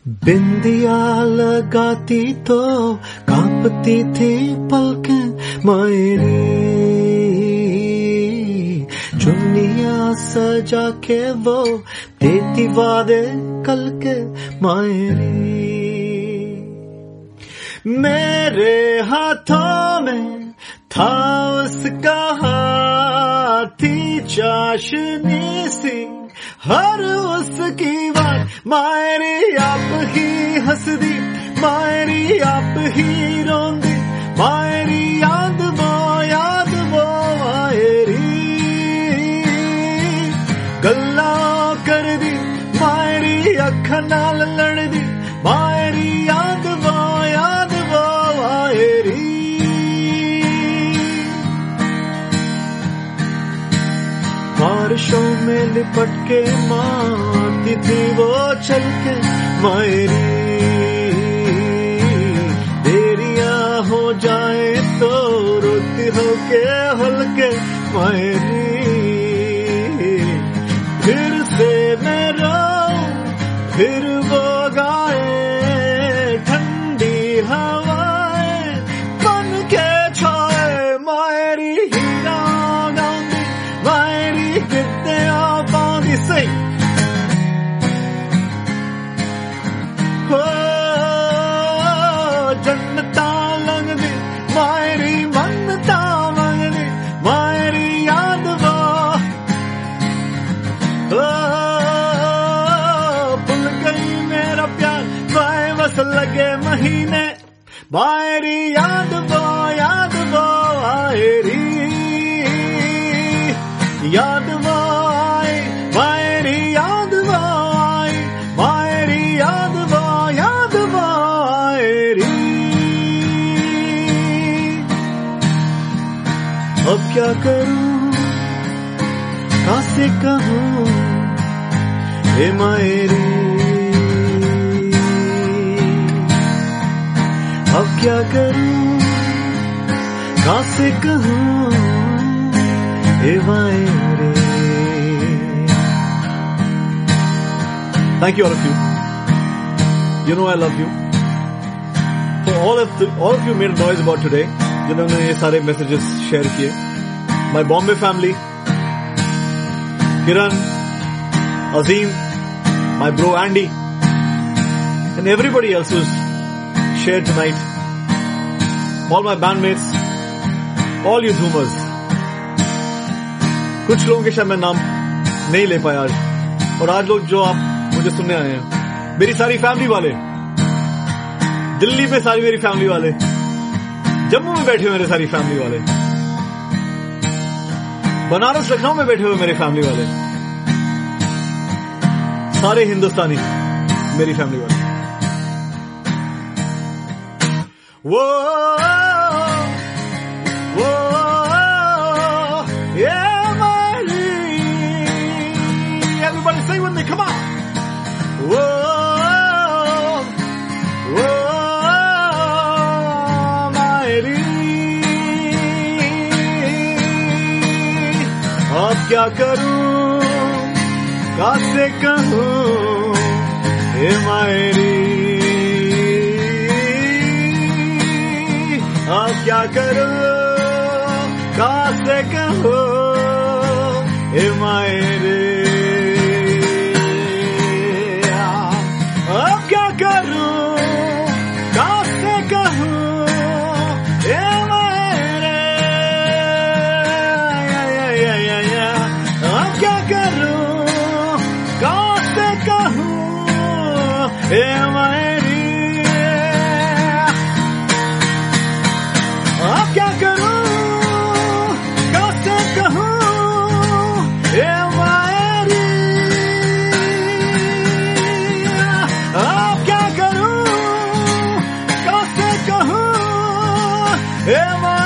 बिंदिया लगाती तो कांपती थी पलकें मेरी, चुन्निया सजा के वो देती वादे कल के मेरी। मेरे हाथों में था उसका हाथी चाशनी सी, हर उसकी बात मेरी आप ही हंस दी, मेरी आप ही रोंदी, मेरी याद वो मेरी गल्ला कर दी, मेरी अख नाल लड़ दी, मेरी याद वो मेरी। बारिशों में लिपट के मारती थी वो चल के मेरी, देरियां हो जाए तो रोती हो के हल्के मेरी। फिर से मैं रोऊं फिर वो गाए, ठंडी हवाएं बन के छाए मेरी, हीरा गांधी मेरी कितने आबादी से हो जन्नता लगदी मेरी, मन्नता मंगदी मेरी याद वो भूल गई मेरा प्यार बाए बस लगे महीने, मेरी याद वो आएरी, याद वो आई मेरी, याद वो आई मेरी, याद वो आएरी। अब क्या करूं कैसे कहूं हे मेरी, अब क्या करूं कैसे कहूं हे मेरी। Thank you all of you. You know I love you. So all of you made a noise about today. जिन्होंने ये सारे messages share किए. My Bombay family, Kiran, Azim, my bro Andy, and everybody else who's shared tonight. All my bandmates, all you Zoomers. कुछ लोगों के शायद मैं नाम नहीं ले पाया आज, और आज लोग जो आप मुझे सुनने आए हैं, मेरी सारी फैमिली वाले, दिल्ली में सारी मेरी फैमिली वाले, जम्मू में बैठे हुए मेरे सारी फैमिली वाले, बनारस लखनऊ में बैठे हुए मेरे फैमिली वाले, सारे हिंदुस्तानी मेरी फैमिली वाले। वो yeah मेरी, everybody say with me, come on. वो मेरी, अब क्या करूं कैसे कहूं हे मेरी, अब क्या करूं कैसे कहूं हे मेरी, अब क्या करूं कैसे कहूं हे मेरे, अब क्या करूं कैसे कहूं हे मेरी, अब क्या करूं कैसे कहूं हे मेरी, अब क्या करूं कैसे कहूं हे मेरी।